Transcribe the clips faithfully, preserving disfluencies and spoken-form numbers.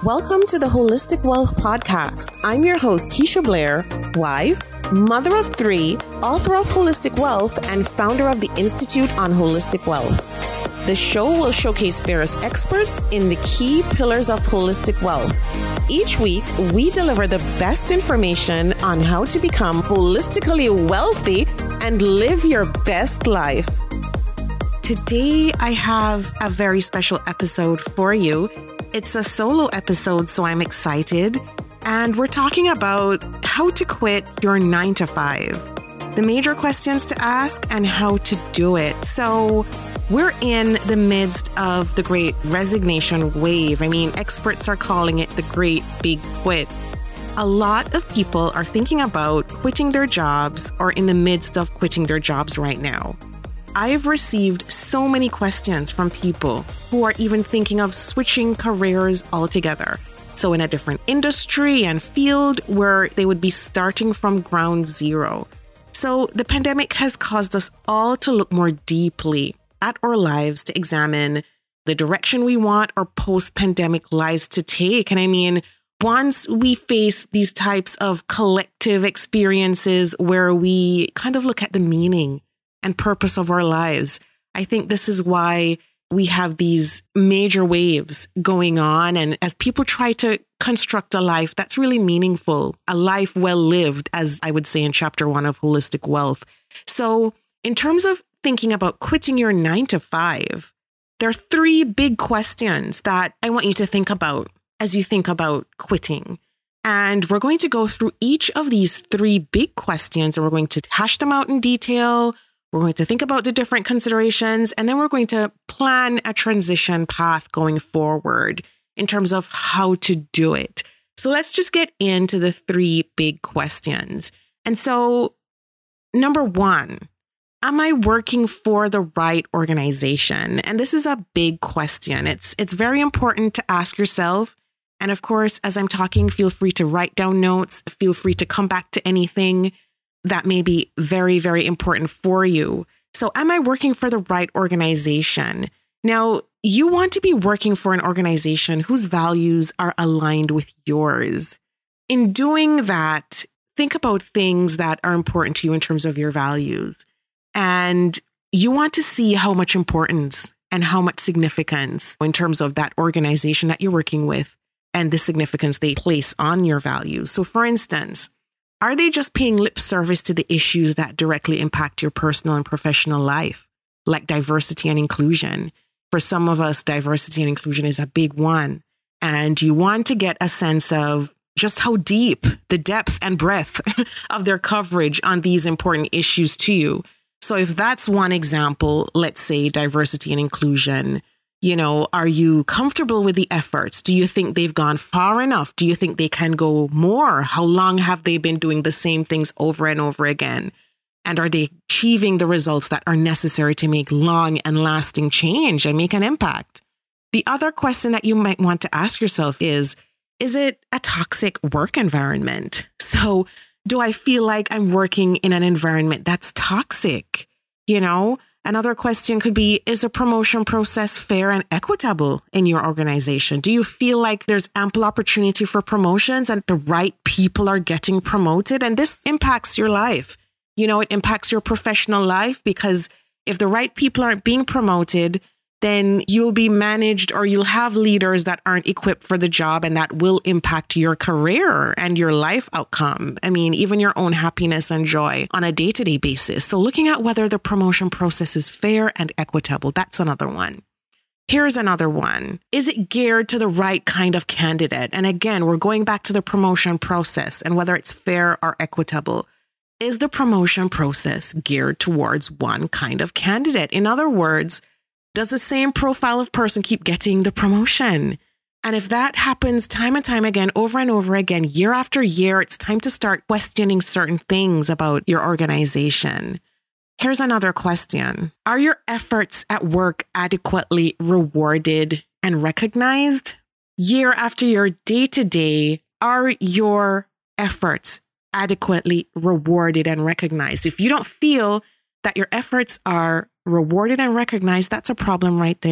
Welcome to the Holistic Wealth Podcast. I'm your host, Keisha Blair, wife, mother of three, author of Holistic Wealth, and founder of the Institute on Holistic Wealth. The show will showcase various experts in the key pillars of holistic wealth. Each week, we deliver the best information on how to become holistically wealthy and live your best life. Today, I have a very special episode for you. It's a solo episode, so I'm excited. And we're talking about how to quit your nine to five, the major questions to ask and how to do it. So we're in the midst of the great resignation wave. I mean, experts are calling it the great big quit. A lot of people are thinking about quitting their jobs or in the midst of quitting their jobs right now. I've received so many questions from people who are even thinking of switching careers altogether. So in a different industry and field where they would be starting from ground zero. So the pandemic has caused us all to look more deeply at our lives to examine the direction we want our post-pandemic lives to take. And I mean, once we face these types of collective experiences where we kind of look at the meaning and purpose of our lives, I think this is why we have these major waves going on. And as people try to construct a life that's really meaningful, a life well lived, as I would say in chapter one of Holistic Wealth. So in terms of thinking about quitting your nine to five, there are three big questions that I want you to think about as you think about quitting. And we're going to go through each of these three big questions and we're going to hash them out in detail. We're going to think about the different considerations, and then we're going to plan a transition path going forward in terms of how to do it. So let's just get into the three big questions. And so, number one, am I working for the right organization? And this is a big question. It's, it's very important to ask yourself. And of course, as I'm talking, feel free to write down notes. Feel free to come back to anything that may be very, very important for you. So am I working for the right organization? Now, you want to be working for an organization whose values are aligned with yours. In doing that, think about things that are important to you in terms of your values. And you want to see how much importance and how much significance in terms of that organization that you're working with and the significance they place on your values. So for instance, are they just paying lip service to the issues that directly impact your personal and professional life, like diversity and inclusion? For some of us, diversity and inclusion is a big one. And you want to get a sense of just how deep, the depth and breadth of their coverage on these important issues to you. So if that's one example, let's say diversity and inclusion, you know, are you comfortable with the efforts? Do you think they've gone far enough? Do you think they can go more? How long have they been doing the same things over and over again? And are they achieving the results that are necessary to make long and lasting change and make an impact? The other question that you might want to ask yourself is, is it a toxic work environment? So do I feel like I'm working in an environment that's toxic? You know, another question could be, is the promotion process fair and equitable in your organization? Do you feel like there's ample opportunity for promotions and the right people are getting promoted? And this impacts your life. You know, it impacts your professional life because if the right people aren't being promoted, then you'll be managed or you'll have leaders that aren't equipped for the job, and that will impact your career and your life outcome. I mean, even your own happiness and joy on a day-to-day basis. So looking at whether the promotion process is fair and equitable, that's another one. Here's another one. Is it geared to the right kind of candidate? And again, we're going back to the promotion process and whether it's fair or equitable. Is the promotion process geared towards one kind of candidate? In other words, does the same profile of person keep getting the promotion? And if that happens time and time again, over and over again, year after year, it's time to start questioning certain things about your organization. Here's another question. Are your efforts at work adequately rewarded and recognized? Year after year, day to day, are your efforts adequately rewarded and recognized? If you don't feel that your efforts are rewarded and recognized, that's a problem right there.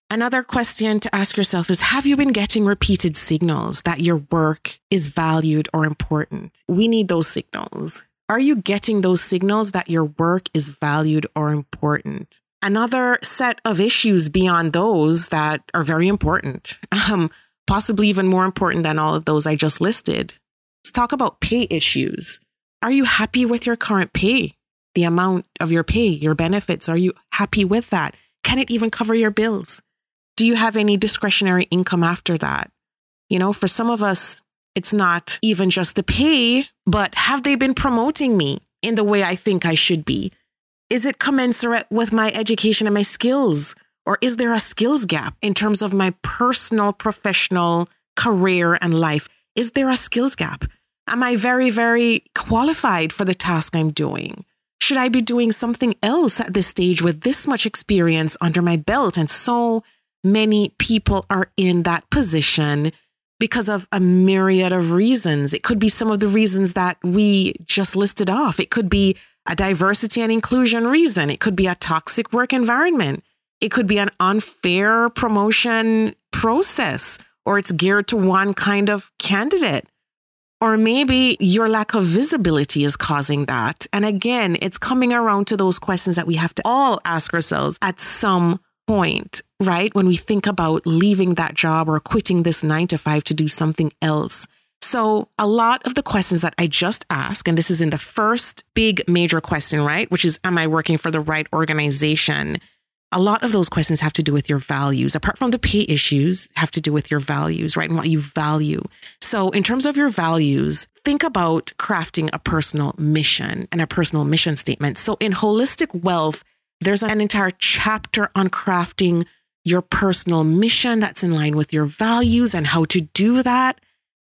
Another question to ask yourself is, have you been getting repeated signals that your work is valued or important? We need those signals. Are you getting those signals that your work is valued or important? Another set of issues beyond those that are very important, um, possibly even more important than all of those I just listed. Let's talk about pay issues. Are you happy with your current pay? The amount of your pay, your benefits, are you happy with that? Can it even cover your bills? Do you have any discretionary income after that? You know, for some of us, it's not even just the pay, but have they been promoting me in the way I think I should be? Is it commensurate with my education and my skills? Or is there a skills gap in terms of my personal, professional career and life? Is there a skills gap? Am I very, very qualified for the task I'm doing? Should I be doing something else at this stage with this much experience under my belt? And so many people are in that position because of a myriad of reasons. It could be some of the reasons that we just listed off. It could be a diversity and inclusion reason. It could be a toxic work environment. It could be an unfair promotion process, or it's geared to one kind of candidate. Or maybe your lack of visibility is causing that. And again, it's coming around to those questions that we have to all ask ourselves at some point, right? When we think about leaving that job or quitting this nine to five to do something else. So a lot of the questions that I just asked, and this is in the first big major question, right? Which is, am I working for the right organization? A lot of those questions have to do with your values. Apart from the pay issues, have to do with your values, right? And what you value. So in terms of your values, think about crafting a personal mission and a personal mission statement. So in Holistic Wealth, there's an entire chapter on crafting your personal mission that's in line with your values and how to do that.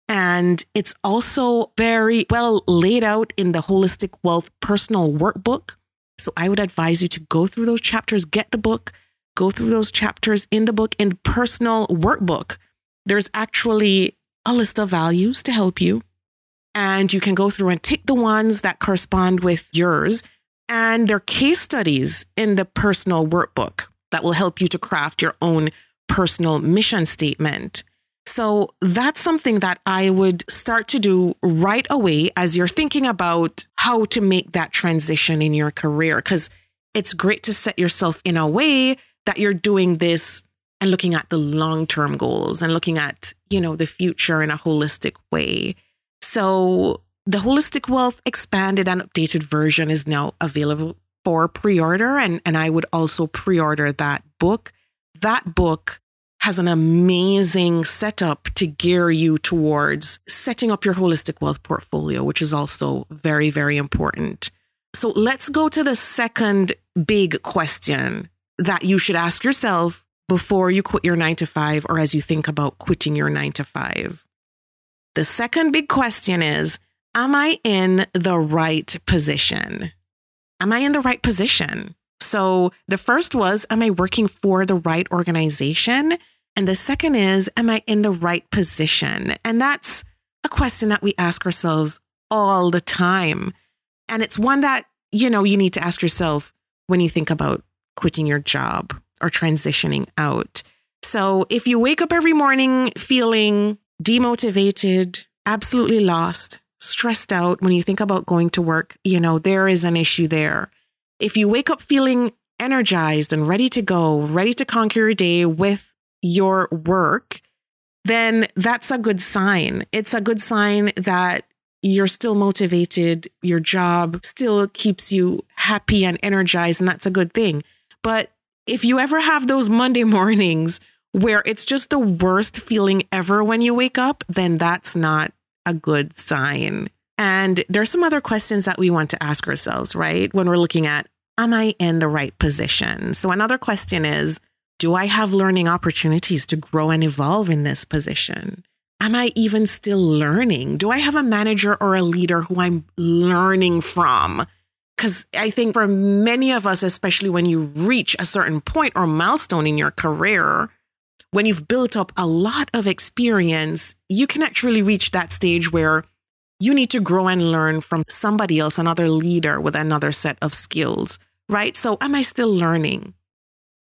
And it's also very well laid out in the Holistic Wealth Personal Workbook. So I would advise you to go through those chapters, get the book, go through those chapters in the book. In the Personal Workbook, there's actually a list of values to help you. And you can go through and tick the ones that correspond with yours. And there are case studies in the Personal Workbook that will help you to craft your own personal mission statement. So that's something that I would start to do right away as you're thinking about how to make that transition in your career, because it's great to set yourself in a way that you're doing this and looking at the long-term goals and looking at, you know, the future in a holistic way. So the Holistic Wealth expanded and updated version is now available for pre-order. And, and I would also pre-order that book. That book has an amazing setup to gear you towards setting up your holistic wealth portfolio, which is also very, very important. So let's go to the second big question that you should ask yourself before you quit your nine to five or as you think about quitting your nine to five. The second big question is, am I in the right position? Am I in the right position? So the first was, am I working for the right organization? And the second is, am I in the right position? And that's a question that we ask ourselves all the time. And it's one that, you know, you need to ask yourself when you think about quitting your job or transitioning out. So if you wake up every morning feeling demotivated, absolutely lost, stressed out when you think about going to work, you know, there is an issue there. If you wake up feeling energized and ready to go, ready to conquer your day with your work, then that's a good sign. It's a good sign that you're still motivated. Your job still keeps you happy and energized, and that's a good thing. But if you ever have those Monday mornings where it's just the worst feeling ever when you wake up, then that's not a good sign. And there's some other questions that we want to ask ourselves, right? When we're looking at, am I in the right position? So another question is, do I have learning opportunities to grow and evolve in this position? Am I even still learning? Do I have a manager or a leader who I'm learning from? Because I think for many of us, especially when you reach a certain point or milestone in your career, when you've built up a lot of experience, you can actually reach that stage where you need to grow and learn from somebody else, another leader with another set of skills, right? So am I still learning?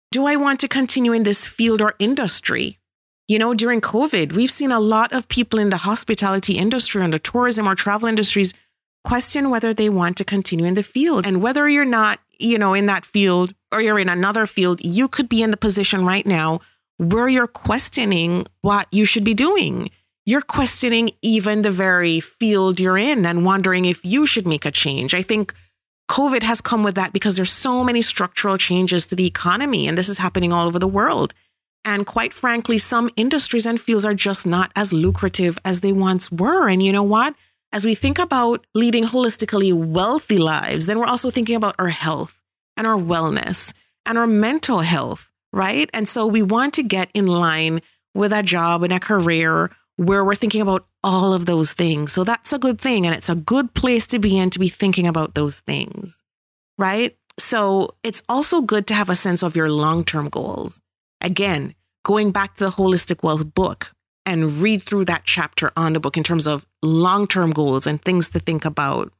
do I want to continue in this field or industry? You know, during COVID, we've seen a lot of people in the hospitality industry and the tourism or travel industries question whether they want to continue in the field. And whether you're not, you know, in that field or you're in another field, you could be in the position right now where you're questioning what you should be doing. You're questioning even the very field you're in and wondering if you should make a change. I think COVID has come with that because there's so many structural changes to the economy, and this is happening all over the world. And quite frankly, some industries and fields are just not as lucrative as they once were. And you know what? As we think about leading holistically wealthy lives, then we're also thinking about our health and our wellness and our mental health, right? And so we want to get in line with a job and a career where we're thinking about all of those things. So that's a good thing. And it's a good place to be in to be thinking about those things, right? So it's also good to have a sense of your long-term goals. Again, going back to the Holistic Wealth book and read through that chapter on the book in terms of long-term goals and things to think about.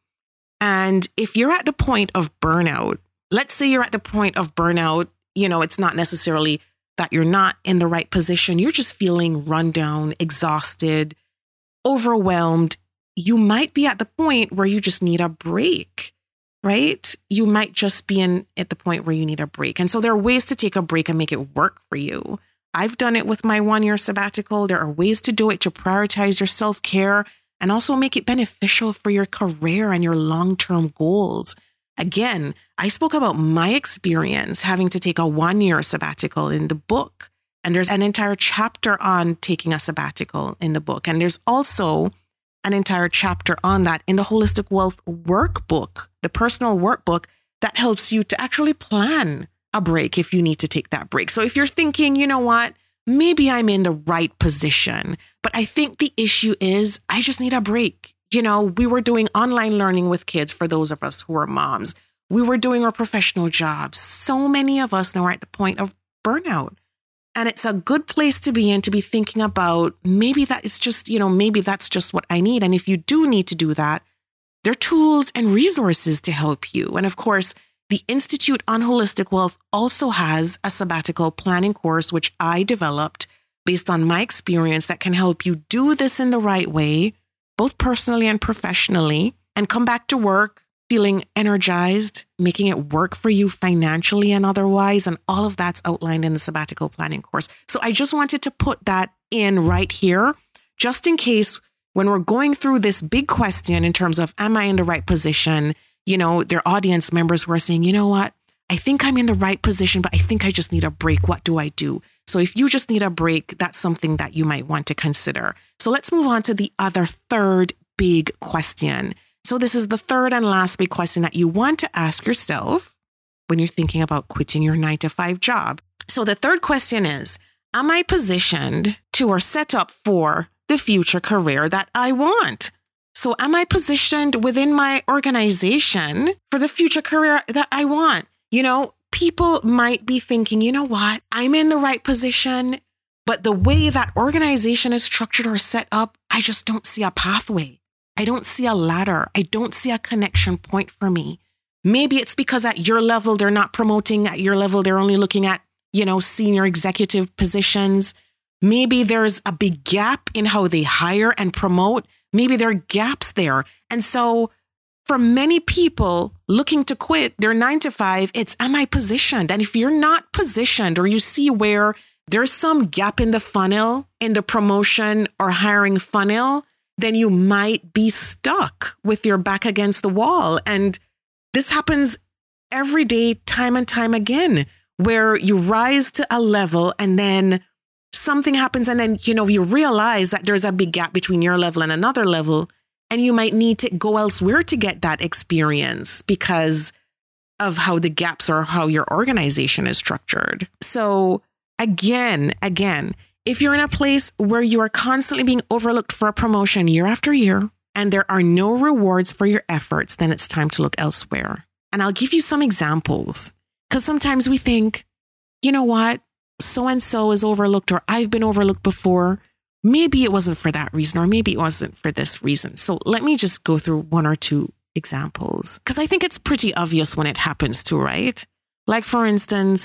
And if you're at the point of burnout, let's say you're at the point of burnout, you know, it's not necessarily that you're not in the right position. You're just feeling run down, exhausted, overwhelmed. You might be at the point where you just need a break, right? You might just be in at the point where you need a break. And so there are ways to take a break and make it work for you. I've done it with my one year sabbatical. There are ways to do it to prioritize your self-care and also make it beneficial for your career and your long-term goals. Again, I spoke about my experience having to take a one year sabbatical in the book. And there's an entire chapter on taking a sabbatical in the book. And there's also an entire chapter on that in the Holistic Wealth workbook, the personal workbook that helps you to actually plan a break if you need to take that break. So if you're thinking, you know what, maybe I'm in the right position, but I think the issue is I just need a break. You know, we were doing online learning with kids for those of us who are moms. We were doing our professional jobs. So many of us now are at the point of burnout. And it's a good place to be in to be thinking about maybe that is just, you know, maybe that's just what I need. And if you do need to do that, there are tools and resources to help you. And of course, the Institute on Holistic Wealth also has a sabbatical planning course, which I developed based on my experience that can help you do this in the right way, both personally and professionally, and come back to work feeling energized, making it work for you financially and otherwise. And all of that's outlined in the sabbatical planning course. So I just wanted to put that in right here, just in case when we're going through this big question in terms of, am I in the right position? You know, their audience members who are saying, you know what, I think I'm in the right position, but I think I just need a break. What do I do? So if you just need a break, that's something that you might want to consider. So let's move on to the other third big question. So this is the third and last big question that you want to ask yourself when you're thinking about quitting your nine to five job. So the third question is, am I positioned to or set up for the future career that I want? So am I positioned within my organization for the future career that I want? You know, people might be thinking, you know what, I'm in the right position, but the way that organization is structured or set up, I just don't see a pathway. I don't see a ladder. I don't see a connection point for me. Maybe it's because at your level, they're not promoting. At your level, they're only looking at, you know, senior executive positions. Maybe there's a big gap in how they hire and promote. Maybe there are gaps there. And so for many people looking to quit their nine to five, it's, am I positioned? And if you're not positioned or you see where there's some gap in the funnel, in the promotion or hiring funnel, then you might be stuck with your back against the wall. And this happens every day, time and time again, where you rise to a level and then something happens and then, you know, you realize that there's a big gap between your level and another level, and you might need to go elsewhere to get that experience because of how the gaps or how your organization is structured. So again, again, if you're in a place where you are constantly being overlooked for a promotion year after year, and there are no rewards for your efforts, then it's time to look elsewhere. And I'll give you some examples, because sometimes we think, you know what, so-and-so is overlooked, or I've been overlooked before. Maybe it wasn't for that reason, or maybe it wasn't for this reason. So let me just go through one or two examples, because I think it's pretty obvious when it happens too, right? Like, for instance,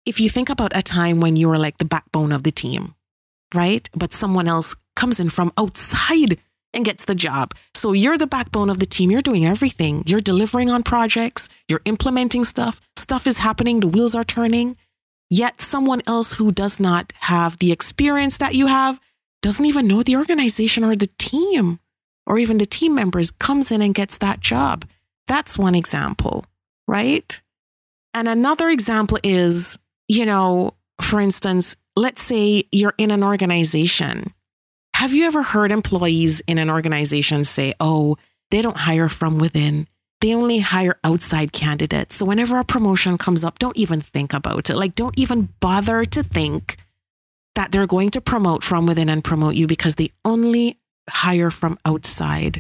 if you think about a time when you were like the backbone of the team, right? But someone else comes in from outside and gets the job. So you're the backbone of the team. You're doing everything. You're delivering on projects. You're implementing stuff. Stuff is happening. The wheels are turning. Yet someone else who does not have the experience that you have, doesn't even know the organization or the team, or even the team members, comes in and gets that job. That's one example, right? And another example is, you know, for instance, let's say you're in an organization. Have you ever heard employees in an organization say, oh, they don't hire from within. They only hire outside candidates. So whenever a promotion comes up, don't even think about it. Like, don't even bother to think that they're going to promote from within and promote you because they only hire from outside.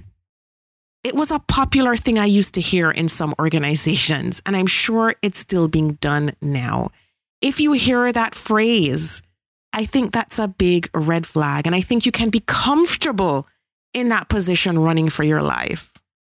It was a popular thing I used to hear in some organizations, and I'm sure it's still being done now. If you hear that phrase, I think that's a big red flag. And I think you can be comfortable in that position running for your life.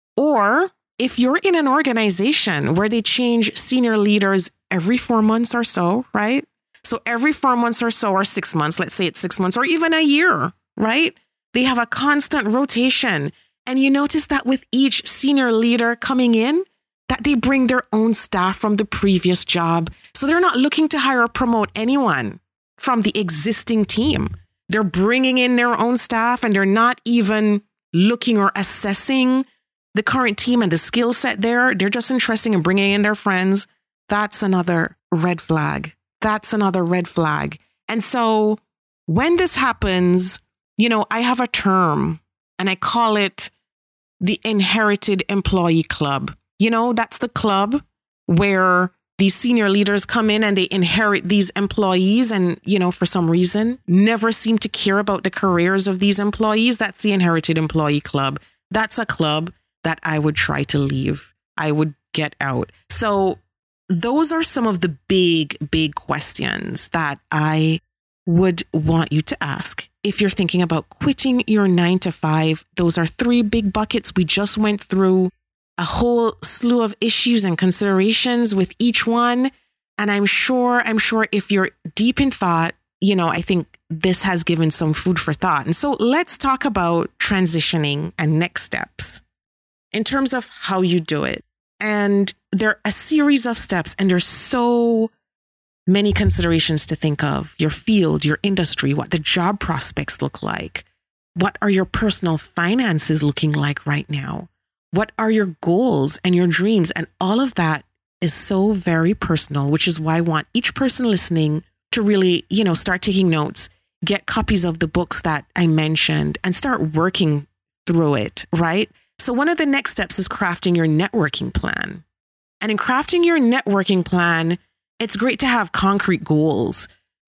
Or if you're in an organization where they change senior leaders every four months or so, right? So every four months or so, or six months, let's say it's six months or even a year, right? They have a constant rotation. And you notice that with each senior leader coming in, that they bring their own staff from the previous job. So they're not looking to hire or promote anyone from the existing team. They're bringing in their own staff, and they're not even looking or assessing the current team and the skill set there. They're just interested in bringing in their friends. That's another red flag. That's another red flag. And so when this happens, you know, I have a term and I call it the inherited employee club. You know, that's the club where these senior leaders come in and they inherit these employees and, you know, for some reason, never seem to care about the careers of these employees. That's the inherited employee club. That's a club that I would try to leave. I would get out. So those are some of the big, big questions that I would want you to ask. If you're thinking about quitting your nine to five, those are three big buckets. We just went through a whole slew of issues and considerations with each one. And I'm sure, I'm sure if you're deep in thought, you know, I think this has given some food for thought. And so let's talk about transitioning and next steps in terms of how you do it. And there are a series of steps, and there's so many considerations to think of. Your field, your industry, what the job prospects look like. What are your personal finances looking like right now? What are your goals and your dreams? And all of that is so very personal, which is why I want each person listening to really, you know, start taking notes, get copies of the books that I mentioned, and start working through it, right? So one of the next steps is crafting your networking plan. And in crafting your networking plan, it's great to have concrete goals.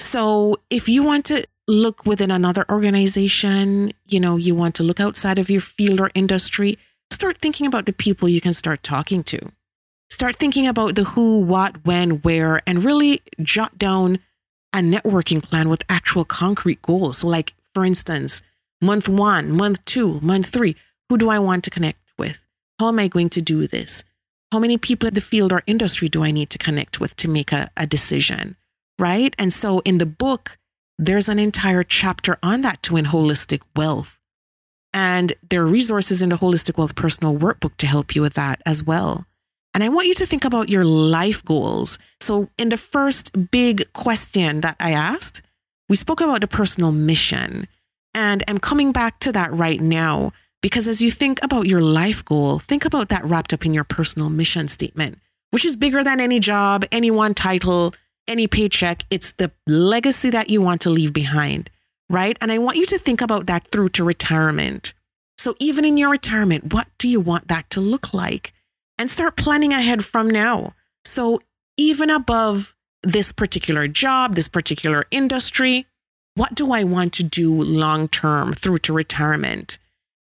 So if you want to look within another organization, you know, you want to look outside of your field or industry, start thinking about the people you can start talking to. Start thinking about the who, what, when, where, and really jot down a networking plan with actual concrete goals. So like, for instance, month one, month two, month three, who do I want to connect with? How am I going to do this? How many people in the field or industry do I need to connect with to make a, a decision, right? And so in the book, there's an entire chapter on that to Win Holistic Wealth. And there are resources in the Holistic Wealth Personal Workbook to help you with that as well. And I want you to think about your life goals. So in the first big question that I asked, we spoke about the personal mission. And I'm coming back to that right now, because as you think about your life goal, think about that wrapped up in your personal mission statement, which is bigger than any job, any one title, any paycheck. It's the legacy that you want to leave behind, right? And I want you to think about that through to retirement. So even in your retirement, what do you want that to look like? And start planning ahead from now. So even above this particular job, this particular industry, what do I want to do long term through to retirement?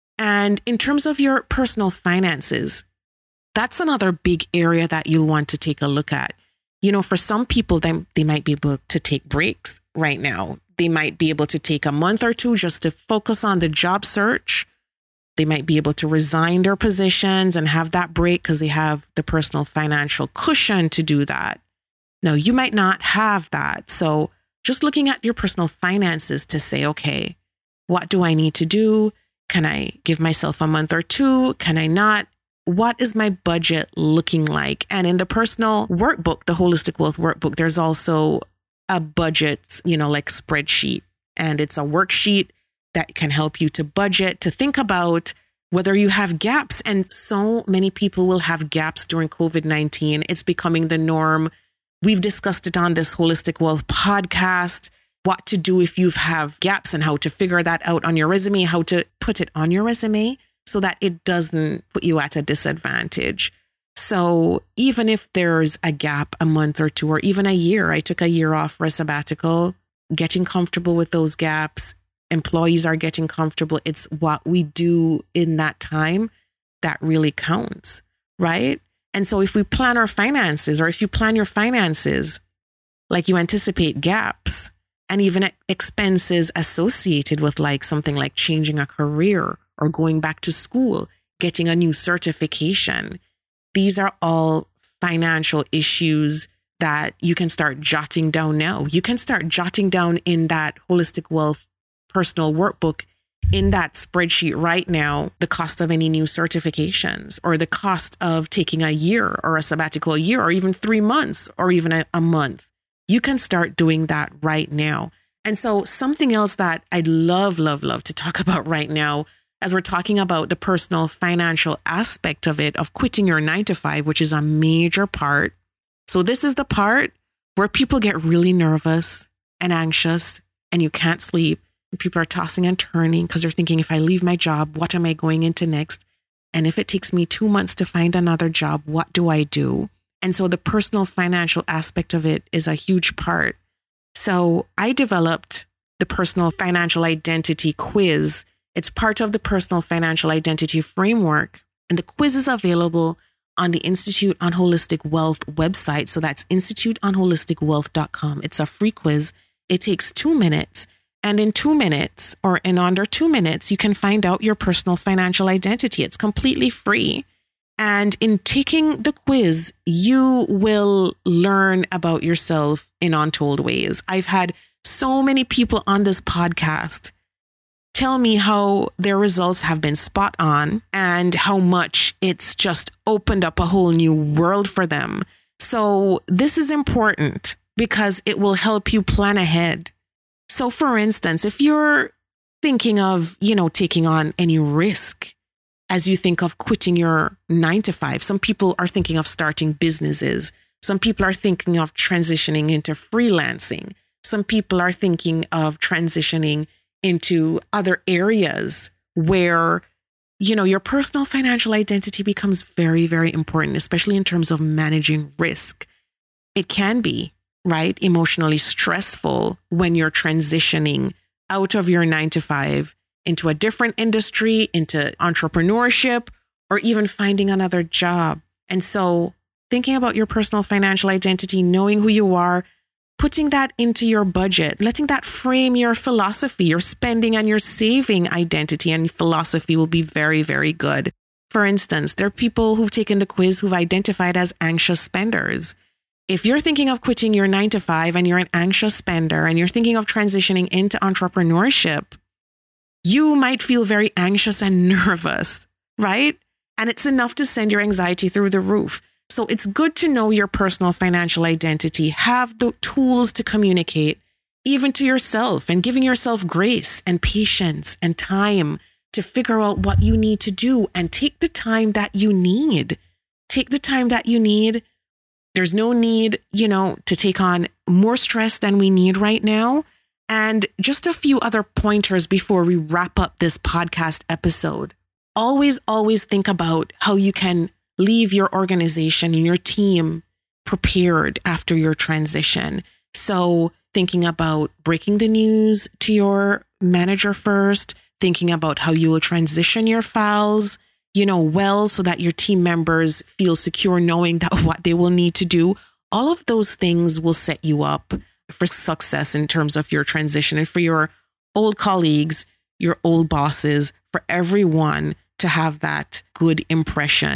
And in terms of your personal finances, that's another big area that you'll want to take a look at. You know, for some people, they, they might be able to take breaks right now. They might be able to take a month or two just to focus on the job search. They might be able to resign their positions and have that break because they have the personal financial cushion to do that. Now, you might not have that. So just looking at your personal finances to say, okay, what do I need to do? Can I give myself a month or two? Can I not? What is my budget looking like? And in the personal workbook, the Holistic Wealth Workbook, there's also a budget, you know, like spreadsheet. And it's a worksheet that can help you to budget, to think about whether you have gaps. And so many people will have gaps during COVID nineteen. It's becoming the norm. We've discussed it on this Holistic Wealth podcast, what to do if you have gaps and how to figure that out on your resume, how to put it on your resume so that it doesn't put you at a disadvantage. So even if there's a gap, a month or two, or even a year, I took a year off for a sabbatical, getting comfortable with those gaps. Employees are getting comfortable. It's what we do in that time that really counts, right? And so if we plan our finances, or if you plan your finances, like you anticipate gaps and even expenses associated with like something like changing a career or going back to school, getting a new certification. These are all financial issues that you can start jotting down now. You can start jotting down in that Holistic Wealth personal workbook, in that spreadsheet right now, the cost of any new certifications, or the cost of taking a year or a sabbatical year, or even three months or even a, a month. You can start doing that right now. And so something else that I'd love, love, love to talk about right now, as we're talking about the personal financial aspect of it, of quitting your nine to five, which is a major part. So this is the part where people get really nervous and anxious and you can't sleep. People are tossing and turning because they're thinking, if I leave my job, what am I going into next? And if it takes me two months to find another job, what do I do? And so the personal financial aspect of it is a huge part. So I developed the personal financial identity quiz. It's part of the personal financial identity framework. And the quiz is available on the Institute on Holistic Wealth website. So that's institute on holistic wealth dot com. It's a free quiz. It takes two minutes. And in two minutes or in under two minutes, you can find out your personal financial identity. It's completely free. And in taking the quiz, you will learn about yourself in untold ways. I've had so many people on this podcast tell me how their results have been spot on and how much it's just opened up a whole new world for them. So this is important because it will help you plan ahead. So for instance, if you're thinking of, you know, taking on any risk as you think of quitting your nine to five, some people are thinking of starting businesses. Some people are thinking of transitioning into freelancing. Some people are thinking of transitioning into other areas where, you know, your personal financial identity becomes very, very important, especially in terms of managing risk. It can be, right, emotionally stressful when you're transitioning out of your nine to five into a different industry, into entrepreneurship, or even finding another job. And so thinking about your personal financial identity, knowing who you are, putting that into your budget, letting that frame your philosophy, your spending and your saving identity and philosophy will be very, very good. For instance, there are people who've taken the quiz who've identified as anxious spenders. If you're thinking of quitting your nine to five and you're an anxious spender and you're thinking of transitioning into entrepreneurship, you might feel very anxious and nervous, right? And it's enough to send your anxiety through the roof. So it's good to know your personal financial identity, have the tools to communicate even to yourself, and giving yourself grace and patience and time to figure out what you need to do, and take the time that you need. Take the time that you need. There's no need, you know, to take on more stress than we need right now. And just a few other pointers before we wrap up this podcast episode. Always, always think about how you can leave your organization and your team prepared after your transition. So thinking about breaking the news to your manager first, thinking about how you will transition your files, you know, well, so that your team members feel secure knowing that what they will need to do. All of those things will set you up for success in terms of your transition, and for your old colleagues, your old bosses, for everyone to have that good impression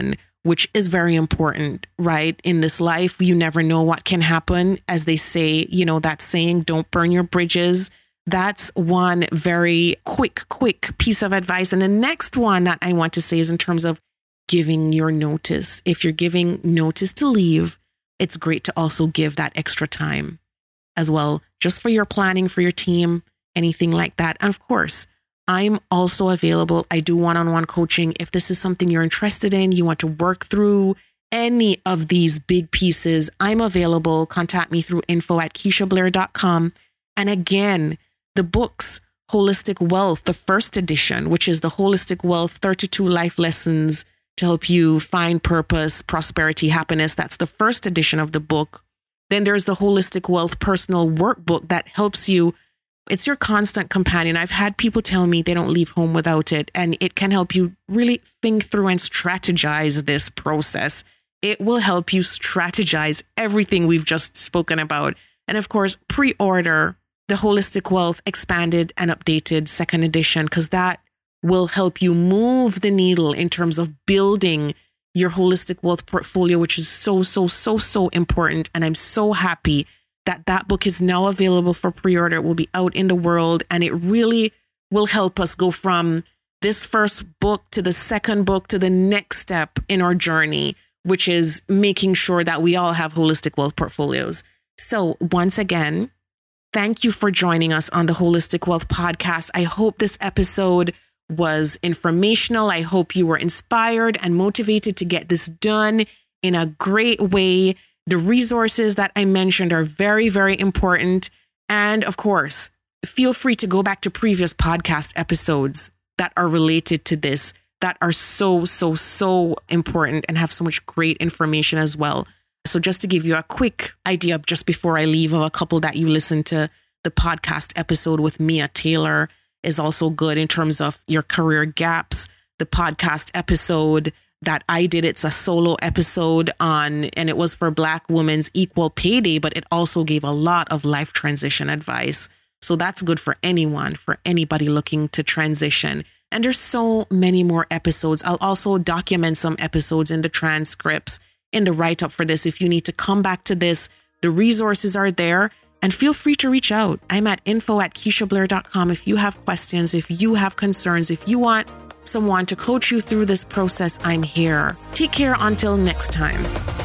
which is very important, right? In this life, you never know what can happen. As they say, you know, that saying, don't burn your bridges. That's one very quick, quick piece of advice. And the next one that I want to say is in terms of giving your notice. If you're giving notice to leave, it's great to also give that extra time as well, just for your planning for your team, anything like that. And of course, I'm also available. I do one-on-one coaching. If this is something you're interested in, you want to work through any of these big pieces, I'm available. Contact me through info at keisha blair dot com. And again, the books, Holistic Wealth, the first edition, which is the Holistic Wealth thirty-two Life Lessons to help you find purpose, prosperity, happiness. That's the first edition of the book. Then there's the Holistic Wealth Personal Workbook that helps you. It's your constant companion. I've had people tell me they don't leave home without it, and it can help you really think through and strategize this process. It will help you strategize everything we've just spoken about. And of course, pre-order the Holistic Wealth Expanded and Updated second edition, because that will help you move the needle in terms of building your holistic wealth portfolio, which is so, so, so, so important. And I'm so happy that that book is now available for pre-order. It will be out in the world, and it really will help us go from this first book to the second book to the next step in our journey, which is making sure that we all have holistic wealth portfolios. So once again, thank you for joining us on the Holistic Wealth Podcast. I hope this episode was informational. I hope you were inspired and motivated to get this done in a great way. The resources that I mentioned are very, very important. And of course, feel free to go back to previous podcast episodes that are related to this, that are so, so, so important and have so much great information as well. So just to give you a quick idea, just before I leave, of a couple that you listened to, the podcast episode with Mia Taylor is also good in terms of your career gaps. The podcast episode that I did, it's a solo episode on, and it was for Black Women's Equal Pay Day, but it also gave a lot of life transition advice. So that's good for anyone, for anybody looking to transition. And there's so many more episodes. I'll also document some episodes in the transcripts, in the write-up for this. If you need to come back to this, the resources are there, and feel free to reach out. I'm at info at keisha blair dot com. If you have questions, if you have concerns, if you want someone to coach you through this process, I'm here. Take care until next time.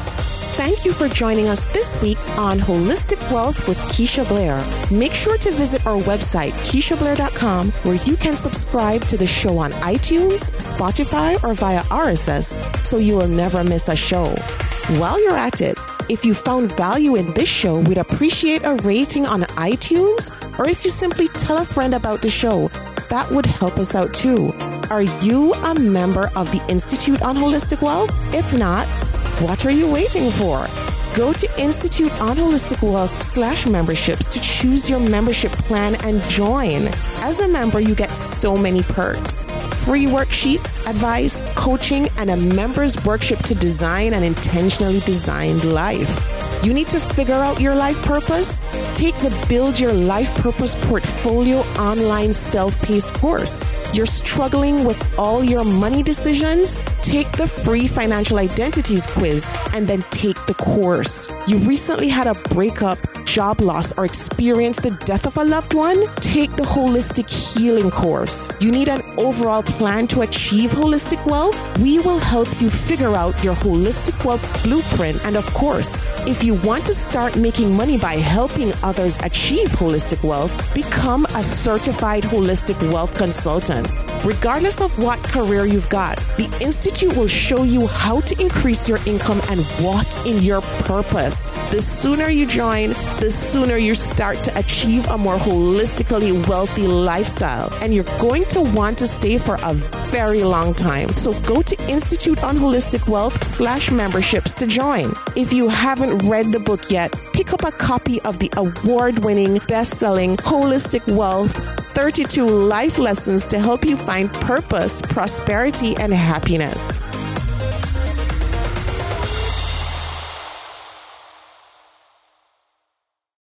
Thank you for joining us this week on Holistic Wealth with Keisha Blair. Make sure to visit our website, keisha blair dot com, where you can subscribe to the show on iTunes, Spotify, or via R S S, so you will never miss a show. While you're at it, if you found value in this show, we'd appreciate a rating on iTunes, or if you simply tell a friend about the show, that would help us out too. Are you a member of the Institute on Holistic Wealth? If not, what are you waiting for? Go to Institute on Holistic Wealth slash memberships to choose your membership plan and join. As a member, you get so many perks. Free worksheets, advice, coaching, and a member's workshop to design an intentionally designed life. You need to figure out your life purpose? Take the Build Your Life Purpose Portfolio online self-paced course. You're struggling with all your money decisions? Take the free Financial Identities quiz and then take the course. You recently had a breakup, job loss, or experienced the death of a loved one? Take the Holistic Healing course. You need an overall plan to achieve holistic wealth? We will help you figure out your holistic wealth blueprint. And of course, if you want to start making money by helping others achieve holistic wealth, become a certified holistic wealth consultant. Regardless of what career you've got, the Institute will show you how to increase your income and walk in your purpose. The sooner you join, the sooner you start to achieve a more holistically wealthy lifestyle. And you're going to want to stay for a very long time. So go to Institute on Holistic Wealth slash memberships to join. If you haven't read the book yet, pick up a copy of the award-winning, best-selling Holistic Wealth thirty-two Life Lessons to help you find purpose, prosperity, and happiness.